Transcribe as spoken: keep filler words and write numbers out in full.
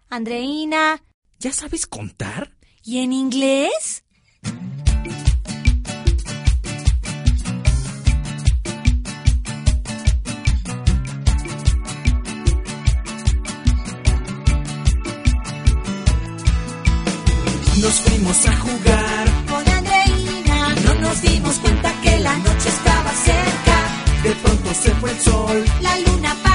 Andreina. ¿Ya sabes contar? ¿Y en inglés? Nos fuimos a jugar con Andreina. No nos dimos cuenta que la noche estaba cerca. De pronto se fue el sol. La luna